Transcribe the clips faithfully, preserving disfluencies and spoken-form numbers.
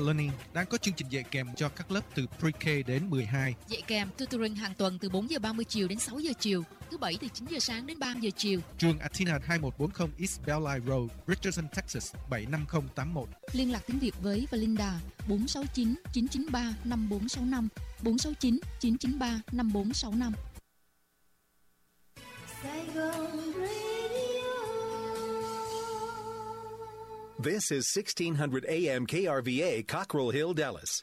Learning đang có chương trình dạy kèm cho các lớp từ Pre-K đến mười hai. Dạy kèm tutoring hàng tuần từ bốn giờ ba mươi chiều đến sáu giờ chiều, thứ bảy từ chín giờ sáng đến ba giờ chiều. Trường Athena hai một bốn không East Bellline Road, Richardson, Texas bảy năm không tám một. Liên lạc tiếng Việt với Valinda bốn sáu chín chín chín ba năm bốn sáu năm, bốn sáu chín chín chín ba năm bốn sáu năm. This is sixteen hundred A M K R V A, Cockrell Hill, Dallas.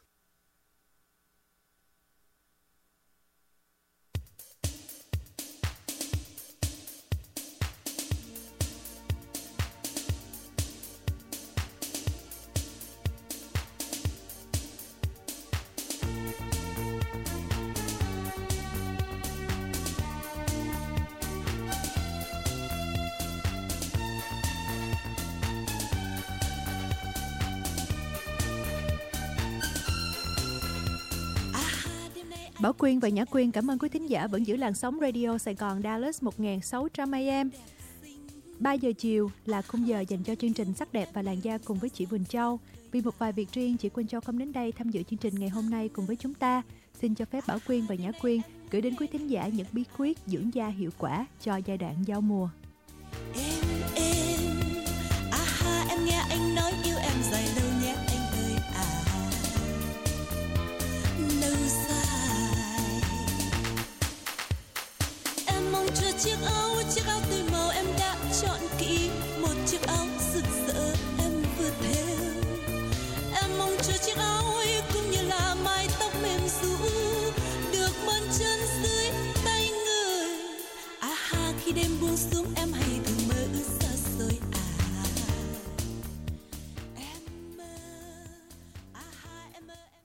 Bảo Quyên và Nhã Quyên cảm ơn quý thính giả vẫn giữ làn sóng radio Sài Gòn Dallas một nghìn sáu trăm A M. ba giờ chiều là khung giờ dành cho chương trình Sắc đẹp và làn da cùng với chị Quỳnh Châu. Vì một vài việc riêng, chị Quỳnh Châu không đến đây tham dự chương trình ngày hôm nay cùng với chúng ta. Xin cho phép Bảo Quyên và Nhã Quyên gửi đến quý thính giả những bí quyết dưỡng da hiệu quả cho giai đoạn giao mùa. Em em, aha, em nghe anh nói yêu em dài lâu nhé anh ơi à. Lâu dài. Em mong chờ chiếc áo, chiếc áo tươi màu em đã chọn kỹ, một chiếc áo rực rỡ em vừa theo. Em mong chờ chiếc áo ấy cũng như là mái tóc mềm ru được mơn trớn dưới tay người. À khi đêm buông xuống em hay thường mơ ước xa xôi à. Em mơ, à em mơ em.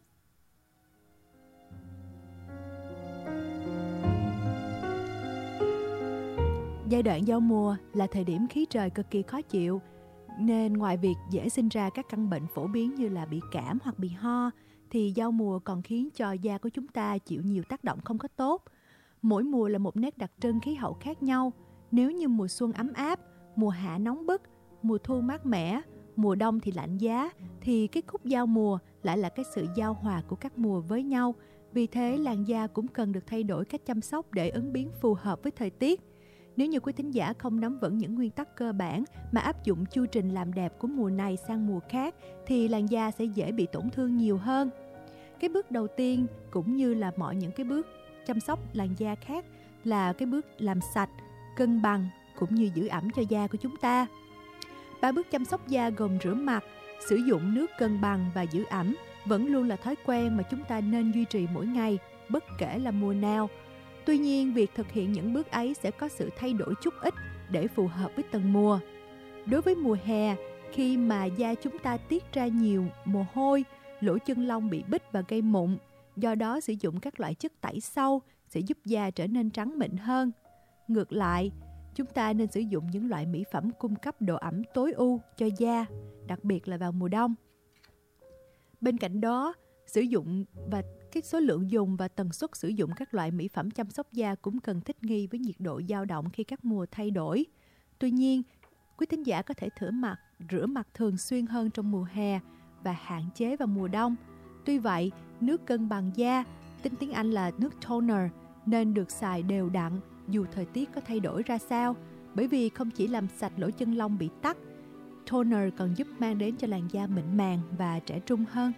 Giai đoạn giao mùa là thời điểm khí trời cực kỳ khó chịu, nên ngoài việc dễ sinh ra các căn bệnh phổ biến như là bị cảm hoặc bị ho, thì giao mùa còn khiến cho da của chúng ta chịu nhiều tác động không có tốt. Mỗi mùa là một nét đặc trưng khí hậu khác nhau. Nếu như mùa xuân ấm áp, mùa hạ nóng bức, mùa thu mát mẻ, mùa đông thì lạnh giá, thì cái khúc giao mùa lại là cái sự giao hòa của các mùa với nhau. Vì thế làn da cũng cần được thay đổi cách chăm sóc để ứng biến phù hợp với thời tiết. Nếu như quý thính giả không nắm vững những nguyên tắc cơ bản mà áp dụng chu trình làm đẹp của mùa này sang mùa khác, thì làn da sẽ dễ bị tổn thương nhiều hơn. Cái bước đầu tiên cũng như là mọi những cái bước chăm sóc làn da khác là cái bước làm sạch, cân bằng cũng như giữ ẩm cho da của chúng ta. Ba bước chăm sóc da gồm rửa mặt, sử dụng nước cân bằng và giữ ẩm vẫn luôn là thói quen mà chúng ta nên duy trì mỗi ngày, bất kể là mùa nào. Tuy nhiên, việc thực hiện những bước ấy sẽ có sự thay đổi chút ít để phù hợp với từng mùa. Đối với mùa hè, khi mà da chúng ta tiết ra nhiều mồ hôi, lỗ chân lông bị bít và gây mụn, do đó sử dụng các loại chất tẩy sâu sẽ giúp da trở nên trắng mịn hơn. Ngược lại, chúng ta nên sử dụng những loại mỹ phẩm cung cấp độ ẩm tối ưu cho da, đặc biệt là vào mùa đông. Bên cạnh đó, sử dụng và cái số lượng dùng và tần suất sử dụng các loại mỹ phẩm chăm sóc da cũng cần thích nghi với nhiệt độ dao động khi các mùa thay đổi. Tuy nhiên, quý thính giả có thể thử mặt, rửa mặt thường xuyên hơn trong mùa hè và hạn chế vào mùa đông. Tuy vậy, nước cân bằng da, tên tiếng Anh là nước toner, nên được xài đều đặn dù thời tiết có thay đổi ra sao, bởi vì không chỉ làm sạch lỗ chân lông bị tắc, toner còn giúp mang đến cho làn da mịn màng và trẻ trung hơn.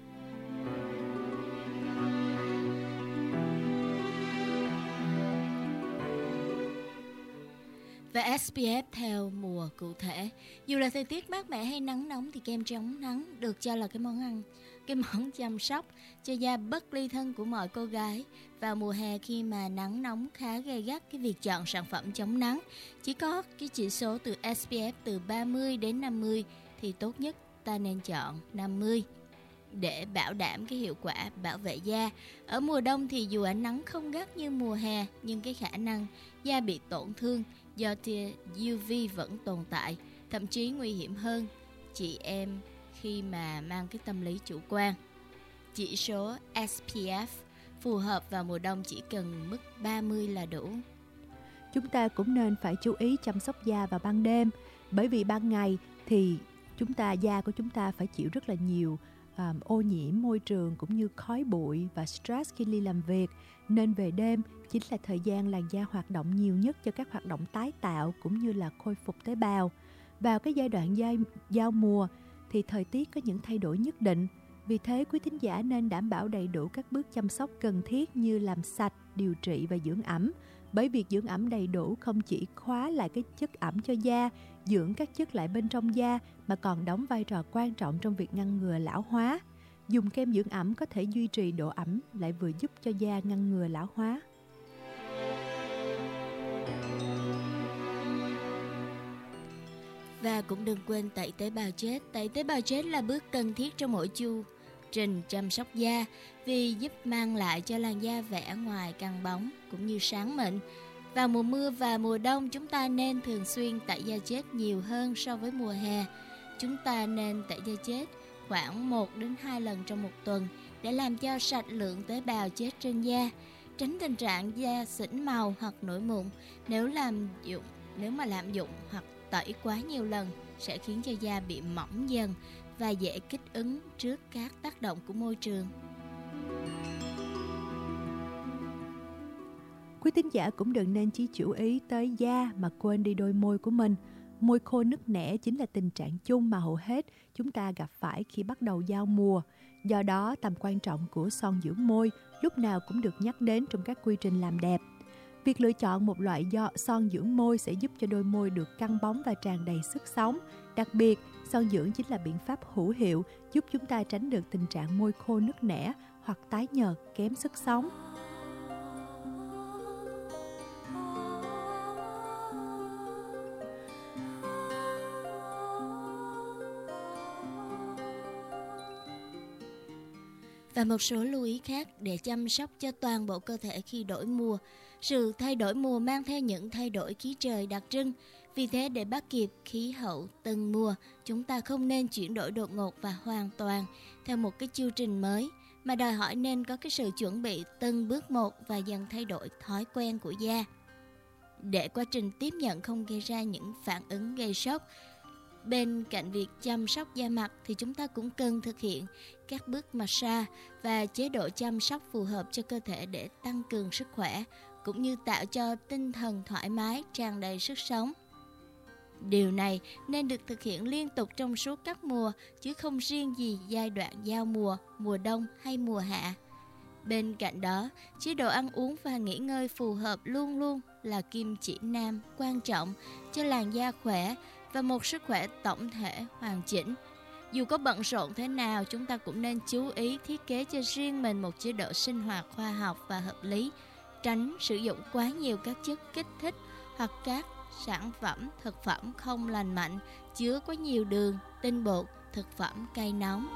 Và ét pê ép theo mùa cụ thể. Dù là thời tiết mát mẻ hay nắng nóng thì kem chống nắng được cho là cái món ăn, cái món chăm sóc cho da bất ly thân của mọi cô gái. Vào mùa hè khi mà nắng nóng khá gay gắt, cái việc chọn sản phẩm chống nắng chỉ có cái chỉ số từ ét pê ép từ ba mươi đến năm mươi thì tốt nhất ta nên chọn năm mươi để bảo đảm cái hiệu quả bảo vệ da. Ở mùa đông thì dù ánh nắng không gắt như mùa hè, nhưng cái khả năng da bị tổn thương do tia u vê vẫn tồn tại, thậm chí nguy hiểm hơn chị em khi mà mang cái tâm lý chủ quan. Chỉ số ét pê ép phù hợp vào mùa đông chỉ cần mức ba mươi là đủ. Chúng ta cũng nên phải chú ý chăm sóc da vào ban đêm, bởi vì ban ngày thì chúng ta da của chúng ta phải chịu rất là nhiều um, ô nhiễm môi trường cũng như khói bụi và stress khi đi làm việc, nên về đêm chính là thời gian làn da hoạt động nhiều nhất cho các hoạt động tái tạo cũng như là khôi phục tế bào. Vào cái giai đoạn giao, giao mùa thì thời tiết có những thay đổi nhất định. Vì thế, quý thính giả nên đảm bảo đầy đủ các bước chăm sóc cần thiết như làm sạch, điều trị và dưỡng ẩm. Bởi việc dưỡng ẩm đầy đủ không chỉ khóa lại cái chất ẩm cho da, dưỡng các chất lại bên trong da mà còn đóng vai trò quan trọng trong việc ngăn ngừa lão hóa. Dùng kem dưỡng ẩm có thể duy trì độ ẩm lại vừa giúp cho da ngăn ngừa lão hóa. Và cũng đừng quên tẩy tế bào chết. Tẩy tế bào chết là bước cần thiết trong mỗi chu trình chăm sóc da vì giúp mang lại cho làn da vẻ ngoài căng bóng cũng như sáng mịn. Vào mùa mưa và mùa đông, chúng ta nên thường xuyên tẩy da chết nhiều hơn so với mùa hè. Chúng ta nên tẩy da chết khoảng một đến hai lần trong một tuần để làm cho sạch lượng tế bào chết trên da, tránh tình trạng da xỉn màu hoặc nổi mụn. Nếu làm dụng, nếu mà lạm dụng hoặc tẩy quá nhiều lần sẽ khiến cho da bị mỏng dần và dễ kích ứng trước các tác động của môi trường. Quý thính giả cũng đừng nên chỉ chú ý tới da mà quên đi đôi môi của mình. Môi khô nứt nẻ chính là tình trạng chung mà hầu hết chúng ta gặp phải khi bắt đầu giao mùa. Do đó, tầm quan trọng của son dưỡng môi lúc nào cũng được nhắc đến trong các quy trình làm đẹp. Việc lựa chọn một loại do son dưỡng môi sẽ giúp cho đôi môi được căng bóng và tràn đầy sức sống. Đặc biệt, son dưỡng chính là biện pháp hữu hiệu giúp chúng ta tránh được tình trạng môi khô nứt nẻ hoặc tái nhợt, kém sức sống. Và một số lưu ý khác để chăm sóc cho toàn bộ cơ thể khi đổi mùa. Sự thay đổi mùa mang theo những thay đổi khí trời đặc trưng. Vì thế, để bắt kịp khí hậu từng mùa, chúng ta không nên chuyển đổi đột ngột và hoàn toàn theo một cái chương trình mới, mà đòi hỏi nên có cái sự chuẩn bị từng bước một và dần thay đổi thói quen của da. Để quá trình tiếp nhận không gây ra những phản ứng gây sốc, bên cạnh việc chăm sóc da mặt thì chúng ta cũng cần thực hiện các bước massage và chế độ chăm sóc phù hợp cho cơ thể để tăng cường sức khỏe, cũng như tạo cho tinh thần thoải mái, tràn đầy sức sống. Điều này nên được thực hiện liên tục trong suốt các mùa, chứ không riêng gì giai đoạn giao mùa, mùa đông hay mùa hạ. Bên cạnh đó, chế độ ăn uống và nghỉ ngơi phù hợp luôn luôn là kim chỉ nam quan trọng cho làn da khỏe và một sức khỏe tổng thể hoàn chỉnh. Dù có bận rộn thế nào, chúng ta cũng nên chú ý thiết kế cho riêng mình một chế độ sinh hoạt khoa học và hợp lý, tránh sử dụng quá nhiều các chất kích thích hoặc các sản phẩm thực phẩm không lành mạnh, chứa quá nhiều đường, tinh bột, thực phẩm cay nóng.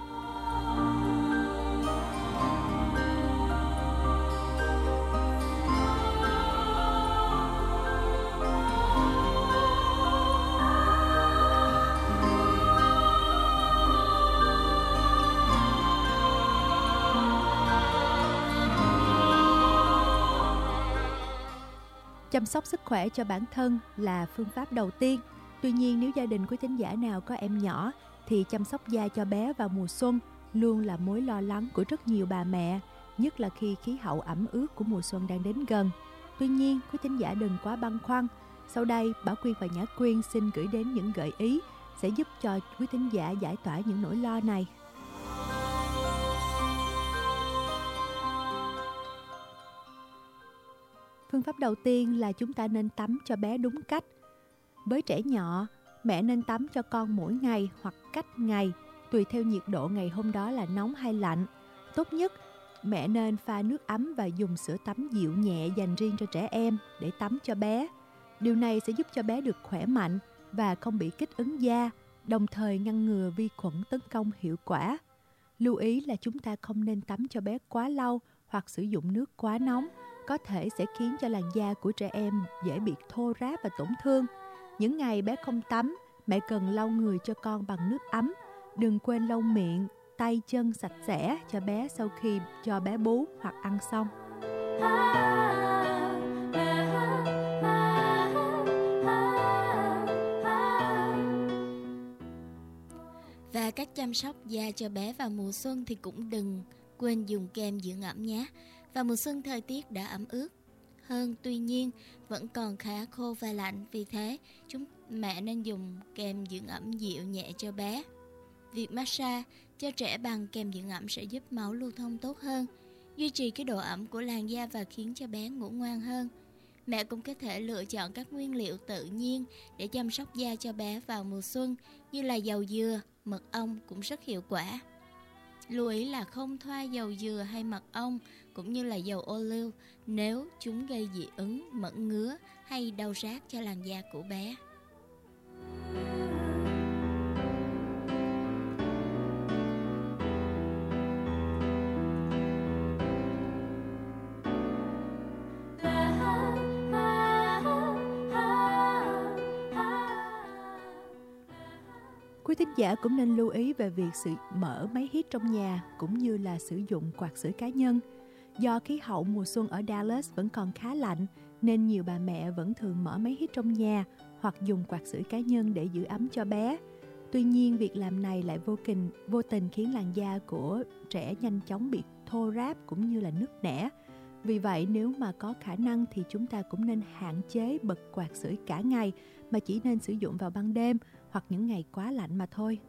Chăm sóc sức khỏe cho bản thân là phương pháp đầu tiên. Tuy nhiên, nếu gia đình quý thính giả nào có em nhỏ thì chăm sóc da cho bé vào mùa xuân luôn là mối lo lắng của rất nhiều bà mẹ, nhất là khi khí hậu ẩm ướt của mùa xuân đang đến gần. Tuy nhiên, quý thính giả đừng quá băn khoăn. Sau đây, Bảo Quyên và Nhã Quyên xin gửi đến những gợi ý sẽ giúp cho quý thính giả giải tỏa những nỗi lo này. Phương pháp đầu tiên là chúng ta nên tắm cho bé đúng cách. Với trẻ nhỏ, mẹ nên tắm cho con mỗi ngày hoặc cách ngày, tùy theo nhiệt độ ngày hôm đó là nóng hay lạnh. Tốt nhất, mẹ nên pha nước ấm và dùng sữa tắm dịu nhẹ dành riêng cho trẻ em để tắm cho bé. Điều này sẽ giúp cho bé được khỏe mạnh và không bị kích ứng da, đồng thời ngăn ngừa vi khuẩn tấn công hiệu quả. Lưu ý là chúng ta không nên tắm cho bé quá lâu hoặc sử dụng nước quá nóng, có thể sẽ khiến cho làn da của trẻ em dễ bị thô ráp và tổn thương. Những ngày bé không tắm, mẹ cần lau người cho con bằng nước ấm. Đừng quên lau miệng, tay chân sạch sẽ cho bé sau khi cho bé bú hoặc ăn xong. Và cách chăm sóc da cho bé vào mùa xuân thì cũng đừng quên dùng kem dưỡng ẩm nhé. Vào mùa xuân thời tiết đã ẩm ướt hơn, tuy nhiên vẫn còn khá khô và lạnh, vì thế chúng mẹ nên dùng kem dưỡng ẩm dịu nhẹ cho bé. Việc massage cho trẻ bằng kem dưỡng ẩm sẽ giúp máu lưu thông tốt hơn, duy trì cái độ ẩm của làn da và khiến cho bé ngủ ngoan hơn. Mẹ cũng có thể lựa chọn các nguyên liệu tự nhiên để chăm sóc da cho bé vào mùa xuân, như là dầu dừa, mật ong cũng rất hiệu quả. Lưu ý là không thoa dầu dừa hay mật ong cũng như là dầu ô liu nếu chúng gây dị ứng, mẩn ngứa hay đau rát cho làn da của bé. Quý thính giả cũng nên lưu ý về việc sự mở máy hít trong nhà cũng như là sử dụng quạt sưởi cá nhân. Do khí hậu mùa xuân ở Dallas vẫn còn khá lạnh nên nhiều bà mẹ vẫn thường mở máy hít trong nhà hoặc dùng quạt sưởi cá nhân để giữ ấm cho bé. Tuy nhiên, việc làm này lại vô tình, vô tình khiến làn da của trẻ nhanh chóng bị thô ráp cũng như là nứt nẻ. Vì vậy, nếu mà có khả năng thì chúng ta cũng nên hạn chế bật quạt sưởi cả ngày mà chỉ nên sử dụng vào ban đêm hoặc những ngày quá lạnh mà thôi.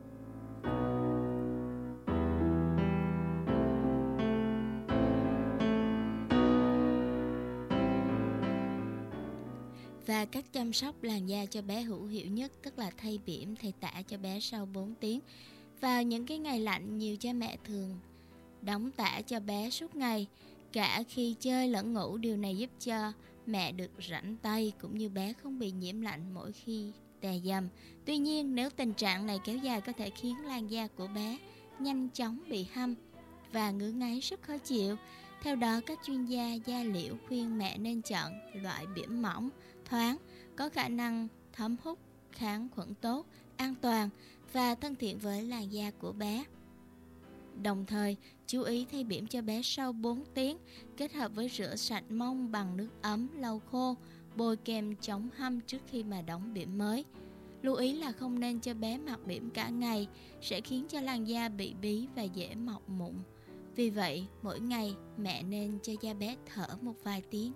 Và cách chăm sóc làn da cho bé hữu hiệu nhất tức là thay bỉm, thay tã cho bé sau bốn tiếng. Vào những cái ngày lạnh, nhiều cha mẹ thường đóng tã cho bé suốt ngày, cả khi chơi lẫn ngủ. Điều này giúp cho mẹ được rảnh tay cũng như bé không bị nhiễm lạnh mỗi khi tè dầm. Tuy nhiên, nếu tình trạng này kéo dài có thể khiến làn da của bé nhanh chóng bị hăm và ngứa ngáy rất khó chịu. Theo đó, các chuyên gia da liễu khuyên mẹ nên chọn loại bỉm mỏng, thoáng, có khả năng thấm hút, kháng khuẩn tốt, an toàn và thân thiện với làn da của bé. Đồng thời, chú ý thay bỉm cho bé sau bốn tiếng, kết hợp với rửa sạch mông bằng nước ấm, lau khô, bôi kem chống hăm trước khi mà đóng bỉm mới. Lưu ý là không nên cho bé mặc bỉm cả ngày, sẽ khiến cho làn da bị bí và dễ mọc mụn. Vì vậy, mỗi ngày mẹ nên cho da bé thở một vài tiếng.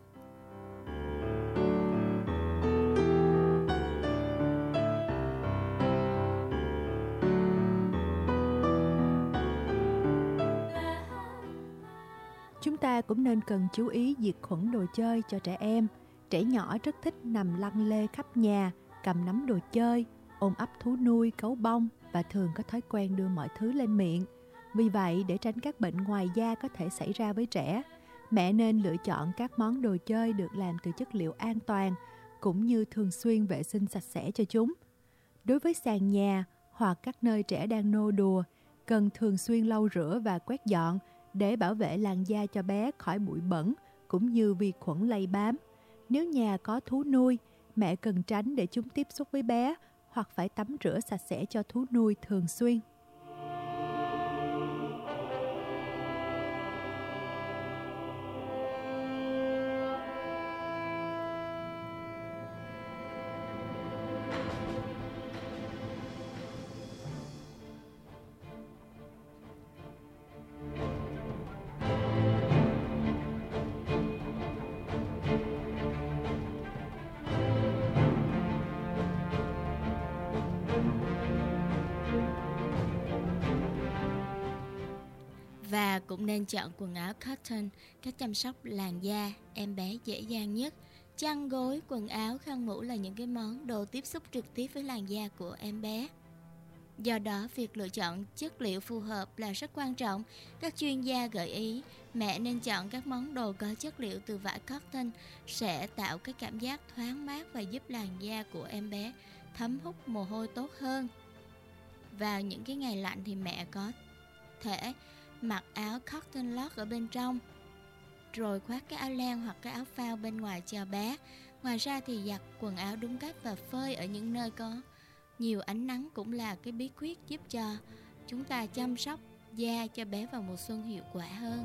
Chúng ta cũng nên cần chú ý diệt khuẩn đồ chơi cho trẻ em. Trẻ nhỏ rất thích nằm lăn lê khắp nhà, cầm nắm đồ chơi, ôm ấp thú nuôi, gấu bông và thường có thói quen đưa mọi thứ lên miệng. Vì vậy, để tránh các bệnh ngoài da có thể xảy ra với trẻ, mẹ nên lựa chọn các món đồ chơi được làm từ chất liệu an toàn, cũng như thường xuyên vệ sinh sạch sẽ cho chúng. Đối với sàn nhà hoặc các nơi trẻ đang nô đùa, cần thường xuyên lau rửa và quét dọn để bảo vệ làn da cho bé khỏi bụi bẩn cũng như vi khuẩn lây bám. Nếu nhà có thú nuôi, mẹ cần tránh để chúng tiếp xúc với bé hoặc phải tắm rửa sạch sẽ cho thú nuôi thường xuyên. Và cũng nên chọn quần áo cotton, cách chăm sóc làn da em bé dễ dàng nhất. Chăn gối, quần áo, khăn mũ là những cái món đồ tiếp xúc trực tiếp với làn da của em bé. Do đó, việc lựa chọn chất liệu phù hợp là rất quan trọng. Các chuyên gia gợi ý mẹ nên chọn các món đồ có chất liệu từ vải cotton sẽ tạo cái cảm giác thoáng mát và giúp làn da của em bé thấm hút mồ hôi tốt hơn. Vào những cái ngày lạnh thì mẹ có thể mặc áo cotton lót ở bên trong, rồi khoác cái áo len hoặc cái áo phao bên ngoài cho bé. Ngoài ra thì giặt quần áo đúng cách và phơi ở những nơi có nhiều ánh nắng cũng là cái bí quyết giúp cho chúng ta chăm sóc da cho bé vào mùa xuân hiệu quả hơn.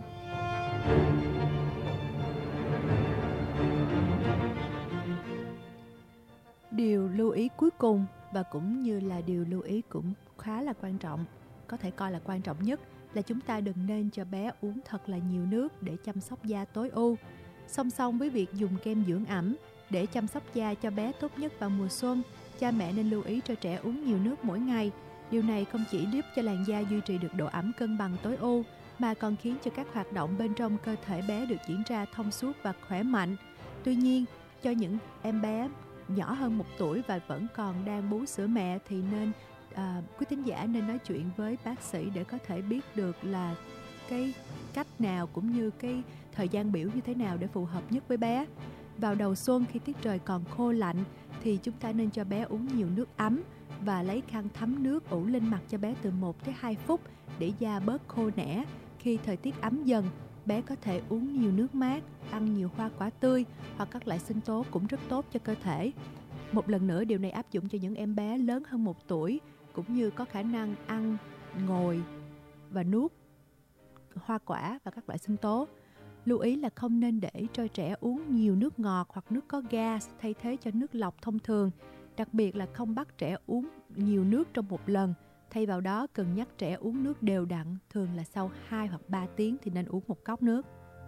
Điều lưu ý cuối cùng và cũng như là điều lưu ý cũng khá là quan trọng, có thể coi là quan trọng nhất, là chúng ta đừng nên cho bé uống thật là nhiều nước để chăm sóc da tối ưu. Song song với việc dùng kem dưỡng ẩm để chăm sóc da cho bé tốt nhất vào mùa xuân, cha mẹ nên lưu ý cho trẻ uống nhiều nước mỗi ngày. Điều này không chỉ giúp cho làn da duy trì được độ ẩm cân bằng tối ưu, mà còn khiến cho các hoạt động bên trong cơ thể bé được diễn ra thông suốt và khỏe mạnh. Tuy nhiên, cho những em bé nhỏ hơn một tuổi và vẫn còn đang bú sữa mẹ thì nên à, quý thính giả nên nói chuyện với bác sĩ để có thể biết được là cái cách nào cũng như cái thời gian biểu như thế nào để phù hợp nhất với bé. Vào đầu xuân khi tiết trời còn khô lạnh thì chúng ta nên cho bé uống nhiều nước ấm và lấy khăn thấm nước ủ lên mặt cho bé từ một tới hai phút để da bớt khô nẻ. Khi thời tiết ấm dần, bé có thể uống nhiều nước mát, ăn nhiều hoa quả tươi hoặc các loại sinh tố cũng rất tốt cho cơ thể. Một lần nữa, điều này áp dụng cho những em bé lớn hơn một tuổi cũng như có khả năng ăn, ngồi và nuốt hoa quả và các loại sinh tố. Lưu ý là không nên để cho trẻ uống nhiều nước ngọt hoặc nước có ga thay thế cho nước lọc thông thường. Đặc biệt là không bắt trẻ uống nhiều nước trong một lần. Thay vào đó, cần nhắc trẻ uống nước đều đặn, thường là sau hai hoặc ba tiếng thì nên uống một cốc nước.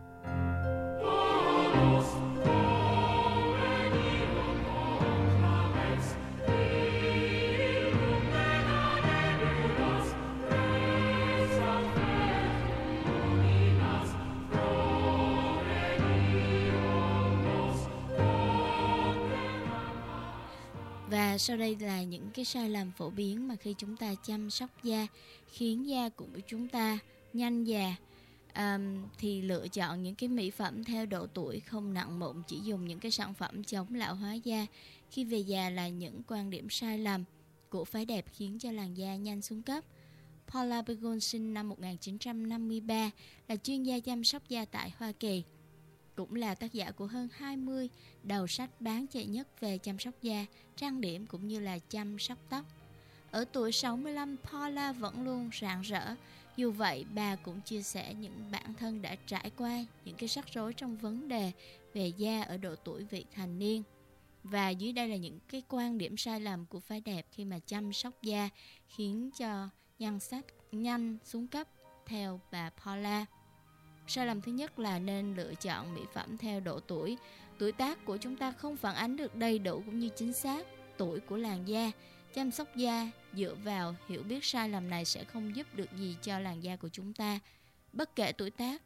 Và sau đây là những cái sai lầm phổ biến mà khi chúng ta chăm sóc da khiến da của chúng ta nhanh già. À, thì lựa chọn những cái mỹ phẩm theo độ tuổi, không nặng mụn, chỉ dùng những cái sản phẩm chống lão hóa da khi về già là những quan điểm sai lầm của phái đẹp khiến cho làn da nhanh xuống cấp. Paula Begun sinh năm một nghìn chín trăm năm mươi ba, là chuyên gia chăm sóc da tại Hoa Kỳ, cũng là tác giả của hơn hai mươi đầu sách bán chạy nhất về chăm sóc da, trang điểm cũng như là chăm sóc tóc. Ở tuổi sáu mươi lăm, Paula vẫn luôn rạng rỡ. Dù vậy, bà cũng chia sẻ những bản thân đã trải qua những cái rắc rối trong vấn đề về da ở độ tuổi vị thành niên. Và dưới đây là những cái quan điểm sai lầm của phái đẹp khi mà chăm sóc da khiến cho nhan sắc nhanh xuống cấp theo bà Paula. Sai lầm thứ nhất là nên lựa chọn mỹ phẩm theo độ tuổi. Tuổi tác của chúng ta không phản ánh được đầy đủ cũng như chính xác tuổi của làn da. Chăm sóc da dựa vào hiểu biết sai lầm này sẽ không giúp được gì cho làn da của chúng ta. Bất kể tuổi tác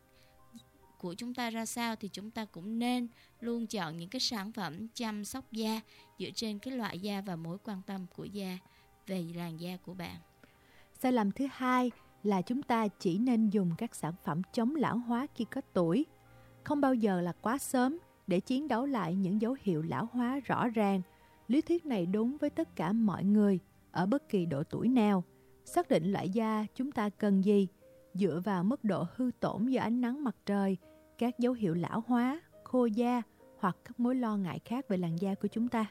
của chúng ta ra sao thì chúng ta cũng nên luôn chọn những cái sản phẩm chăm sóc da dựa trên cái loại da và mối quan tâm của da về làn da của bạn. Sai lầm thứ hai là chúng ta chỉ nên dùng các sản phẩm chống lão hóa khi có tuổi. Không bao giờ là quá sớm để chiến đấu lại những dấu hiệu lão hóa rõ ràng. Lý thuyết này đúng với tất cả mọi người ở bất kỳ độ tuổi nào. Xác định loại da chúng ta cần gì dựa vào mức độ hư tổn do ánh nắng mặt trời, các dấu hiệu lão hóa, khô da hoặc các mối lo ngại khác về làn da của chúng ta.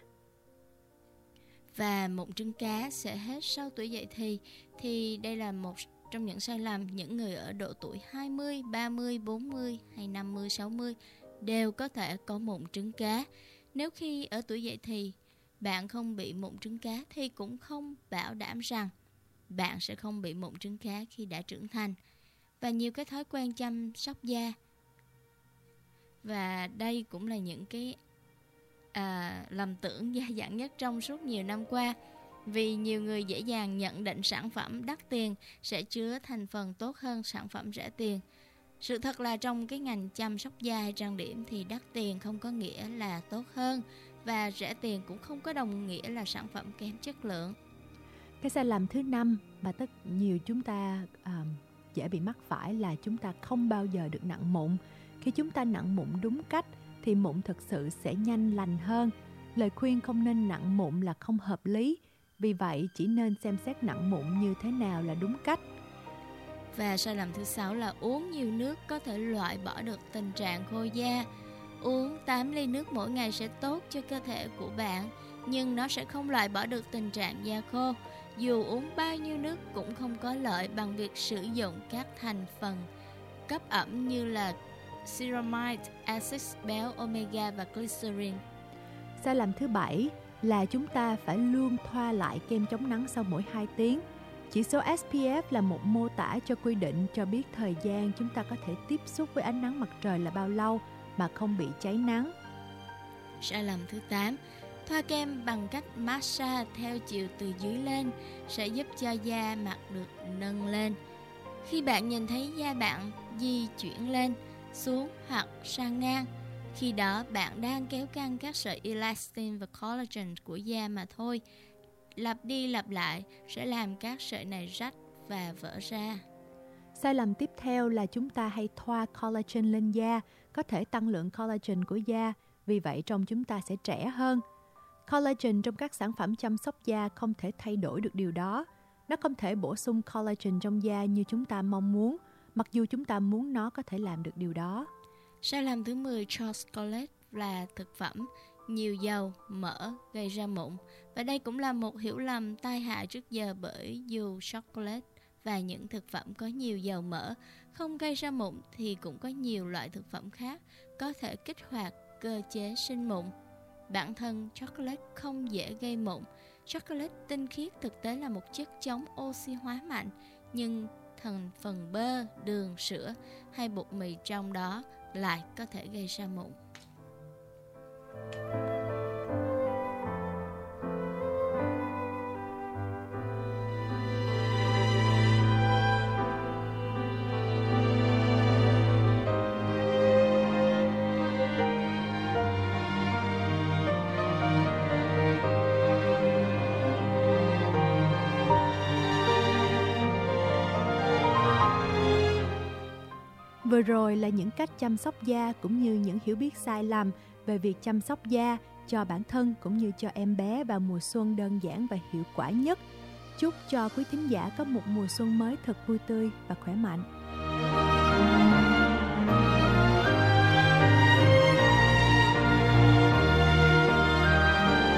Và mụn trứng cá sẽ hết sau tuổi dậy thì. Thì đây là một trong những sai lầm những người ở độ tuổi hai mươi, ba mươi, bốn mươi hay năm mươi, sáu mươi đều có thể có mụn trứng cá. Nếu khi ở tuổi dậy thì bạn không bị mụn trứng cá thì cũng không bảo đảm rằng bạn sẽ không bị mụn trứng cá khi đã trưởng thành. Và nhiều cái thói quen chăm sóc da. Và đây cũng là những cái à, lầm tưởng dai dẳng nhất trong suốt nhiều năm qua. Vì nhiều người dễ dàng nhận định sản phẩm đắt tiền sẽ chứa thành phần tốt hơn sản phẩm rẻ tiền. Sự thật là trong cái ngành chăm sóc da hay trang điểm thì đắt tiền không có nghĩa là tốt hơn, và rẻ tiền cũng không có đồng nghĩa là sản phẩm kém chất lượng. Cái sai lầm thứ năm mà tất nhiều chúng ta à, dễ bị mắc phải là chúng ta không bao giờ được nặn mụn. Khi chúng ta nặn mụn đúng cách thì mụn thực sự sẽ nhanh lành hơn. Lời khuyên không nên nặn mụn là không hợp lý. Vì vậy chỉ nên xem xét nặn mụn như thế nào là đúng cách. Và sai lầm thứ sáu là uống nhiều nước có thể loại bỏ được tình trạng khô da. Uống tám ly nước mỗi ngày sẽ tốt cho cơ thể của bạn, nhưng nó sẽ không loại bỏ được tình trạng da khô. Dù uống bao nhiêu nước cũng không có lợi bằng việc sử dụng các thành phần cấp ẩm như là ceramide, axit béo omega và glycerin. Sai lầm thứ bảy là chúng ta phải luôn thoa lại kem chống nắng sau mỗi hai tiếng. Chỉ số ét pê ép là một mô tả cho quy định cho biết thời gian chúng ta có thể tiếp xúc với ánh nắng mặt trời là bao lâu mà không bị cháy nắng. Sai lầm thứ tám, thoa kem bằng cách massage theo chiều từ dưới lên sẽ giúp cho da mặt được nâng lên. Khi bạn nhìn thấy da bạn di chuyển lên, xuống hoặc sang ngang, khi đó bạn đang kéo căng các sợi elastin và collagen của da mà thôi. Lặp đi lặp lại sẽ làm các sợi này rách và vỡ ra. Sai lầm tiếp theo là chúng ta hay thoa collagen lên da, có thể tăng lượng collagen của da, vì vậy trông chúng ta sẽ trẻ hơn. Collagen trong các sản phẩm chăm sóc da không thể thay đổi được điều đó. Nó không thể bổ sung collagen trong da như chúng ta mong muốn, mặc dù chúng ta muốn nó có thể làm được điều đó. Sai lầm thứ mười, chocolate là thực phẩm nhiều dầu, mỡ gây ra mụn. Và đây cũng là một hiểu lầm tai hại trước giờ, bởi dù chocolate và những thực phẩm có nhiều dầu mỡ không gây ra mụn thì cũng có nhiều loại thực phẩm khác có thể kích hoạt cơ chế sinh mụn. Bản thân chocolate không dễ gây mụn. Chocolate tinh khiết thực tế là một chất chống oxy hóa mạnh, nhưng thành phần bơ, đường, sữa hay bột mì trong đó lại có thể gây ra mụn. Vừa rồi là những cách chăm sóc da cũng như những hiểu biết sai lầm về việc chăm sóc da cho bản thân cũng như cho em bé vào mùa xuân đơn giản và hiệu quả nhất. Chúc cho quý thính giả có một mùa xuân mới thật vui tươi và khỏe mạnh.